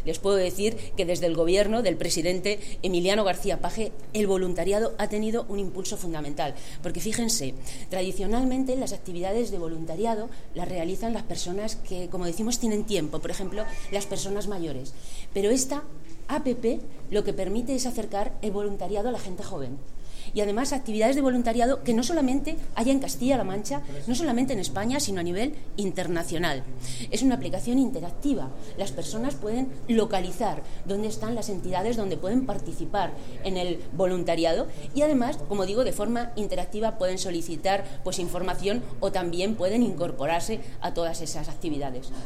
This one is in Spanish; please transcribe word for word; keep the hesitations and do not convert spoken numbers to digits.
les puedo decir que desde el gobierno del presidente Emiliano García Paje el voluntariado ha tenido un impulso fundamental, porque fíjense, tradicionalmente las actividades de voluntariado las realizan las personas que, como decimos, tienen tiempo, por ejemplo, las personas mayores, pero esta A P P lo que permite es acercar el voluntariado a la gente joven. Y además actividades de voluntariado que no solamente haya en Castilla-La Mancha, no solamente en España, sino a nivel internacional. Es una aplicación interactiva. Las personas pueden localizar dónde están las entidades donde pueden participar en el voluntariado y además, como digo, de forma interactiva pueden solicitar pues información o también pueden incorporarse a todas esas actividades.